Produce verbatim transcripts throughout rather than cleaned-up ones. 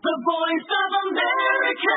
The Voice of America.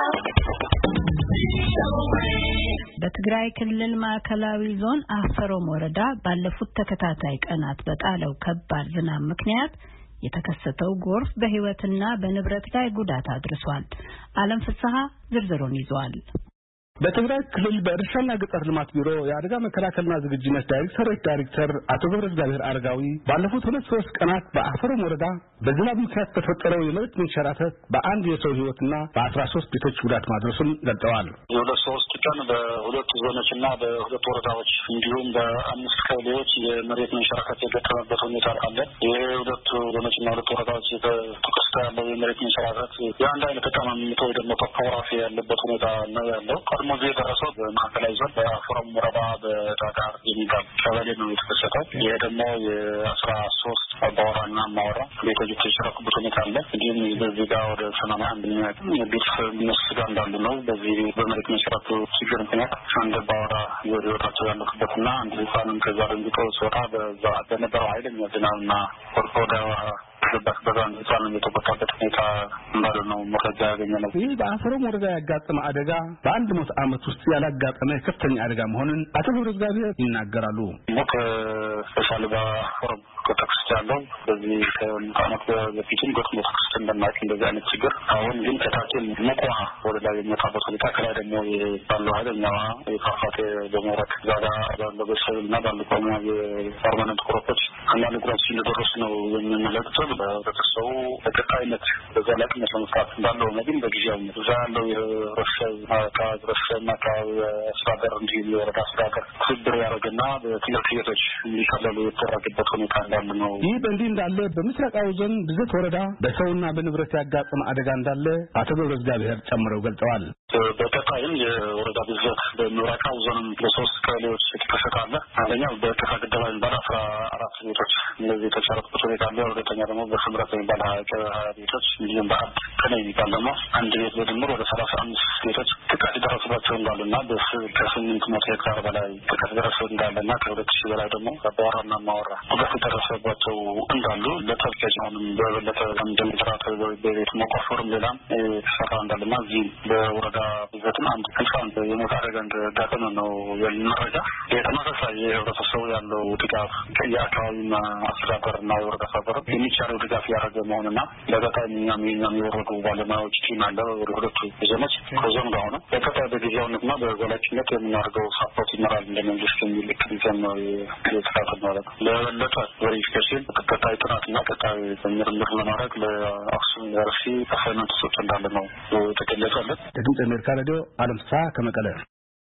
በትግራይ ክልል ማዕከላዊ ዞን አፈሮም ወረዳ ባለፉት ተከታታይ ቀናት በጣለው ከባድ ዝናብ ምክንያት የተከሰተው ጎርፍ በህይወትና በንብረት ላይ ጉዳት አድርሷል። ዓለም ፍስሐ ዝርዝሩን ይዟል። በትግራይ ክልል በእርሻና ገጠር ልማት ቢሮ የአደጋ መከላከልና ዝግጁነት ዳይሬክተር ዳይሬክተር አቶ ገብረእግዚአብሔር አረጋዊ ባለፉት ሁለት ሶስት ቀናት በአፈሮም ወረዳ በዝናብ ምክንያት ተፈጠረው የመሬት መንሸራተት በአንድ የሰው ህይወትና በአስራ ሶስት ቤቶች ጉዳት ማድረሱን ገልጸዋል። የሁለት ሶስት ቀን በሁለት ዞኖችና በሁለት ወረዳዎች እንዲሁም በአምስት ቀበሌዎች የመሬት መንሸራተት የገጠመበት ሁኔታ አለ። የሁለቱ ዞኖችና ሁለት ወረዳዎች ተከስቶ ያለው የመሬት መንሸራተት የአንድ አይነት ተቀማምጦ ወይ ደግሞ ቶፖግራፊ ያለበት ሁኔታ ነው ያለው። ቀድሞ የደረሰው በማዕከላዊ ዞን በአፈሮም ወረዳ በዳጋር የሚባል ቀበሌ ነው የተከሰተው። ይሄ ደግሞ የአስራ ሶስት አባወራና ማወራ ቤቶች የተሸረኩበት ሁኔታ አለ። እንዲሁም በዚህ ጋር ወደ ሰማንያ አንድ ቤት መስጋ እንዳሉ ነው። በዚህ በመሬት መንሸራተቱ ችግር ምክንያት አንድ አባወራ ህይወታቸው ያለፉበትና አንድ ህፃንም ከዛ ደንግጦ ሲወጣ በዛ በነበረው ኃይለኛ ዝናብና ወደ በባክ በዛን ህፃን የተቆጣበት ሁኔታ እንዳለ ነው መረጃ ያገኘነው። ይህ በአፈሮም ወረዳ ያጋጠመ አደጋ በአንድ ሞት ዓመት ውስጥ ያላጋጠመ ከፍተኛ አደጋ መሆኑን አቶ ገብረእግዚአብሔር ይናገራሉ። ሞት ስፔሻሊ በአፈሮም ከተከሰተው በዚህ ከዓመት በፊትም ገጥሞ ተከስቶ እንደማይቅ እንደዚህ አይነት ችግር አሁን ግን ከታችን ሙቋ ወደ ላይ የሚወጣበት ሁኔታ ከላይ ደግሞ ባለው ኃይለኛ የፋፋቴ በመውረድ ዛጋ ባለው በሰብልና ባለው ቆሞ የፐርማነንት ክሮፖች አንዳንድ ጉዳቶች እንደደረሱ ነው የሚመለከተው። በተሰው በቀጣይነት በዘላቂነት ለመስራት እንዳለው ግን በጊዜያዊነት እዛ ያለው የረሸብ አካባቢ ረሸብና አካባቢ አስተዳደር እንዲሁም የወረዳ አስተዳደር ትብብር ያደረገና በትምህርት ቤቶች እንዲቀለሉ የተደረገበት ሁኔታ እንዳለ ነው። ይህ በእንዲህ እንዳለ በምስራቃዊ ዞን ብዝት ወረዳ በሰውና በንብረት ያጋጠመ አደጋ እንዳለ አቶ ገብረእግዚአብሔር ጨምረው ገልጸዋል። በቀጣይም የወረዳ ብዝት በምስራቃዊ ዞንም በሶስት ቀበሌዎች ተከሰታለ። አንደኛው በከፋ ገደባ የሚባል አስራ አራት ቤቶች እነዚህ የተሸረኩበት ሁኔታ አለ። ሁለተኛ ደግሞ በስምረት የሚባል ሀያ ቤቶች እንዲሁም በአንድ ከነ የሚባል ደግሞ አንድ ቤት በድምር ወደ ሰላሳ አምስት ቤቶች ጥቃት የደረሰባቸው እንዳሉና ከስምንት መቶ ሄክታር በላይ ጥቃት የደረሰ እንዳለና ከሁለት ሺህ በላይ ደግሞ አባወራና ማወራ ጉዳት የደረሰባቸው እንዳሉ ለተወካዮች አሁንም በበለጠ እንደሚሰራት በቤት መቆፈርም ሌላም የተሰራ እንዳለና እዚህ በወረዳ ብዘትም አንድ ክንፋን የሞት አደጋ እንደጋጠመ ነው መረጃ። የተመሳሳይ የህብረተሰቡ ያለው ድጋፍ የአካባቢና አስተዳደርና የወረዳ አስተዳደር የሚቻለው ድጋፍ ያደረገ መሆኑና ለቀጣይ እኛም የኛም የወረዱ ባለሙያዎች ቲም አለ ወደ ሁለቱ ዞኖች ከዞን ጋር ሆነ በቀጣይ በጊዜያዊነትና በዘላቂነት የምናደርገው ሳፖርት ይመራል እንደ መንግስት የሚል ክልል ነው የተካተተ ማለት ነው። ለበለጠ ቬሪፊኬሽን ቀጣይ ጥናትና ቀጣይ ምርምር ለማድረግ ለአክሱም ዩኒቨርሲቲ አሳይመንት ሰጥቶ እንዳለ ነው የተገለጸለት። ድምጽ አሜሪካ ሬዲዮ ዓለም ፍስሐ ከመቀለ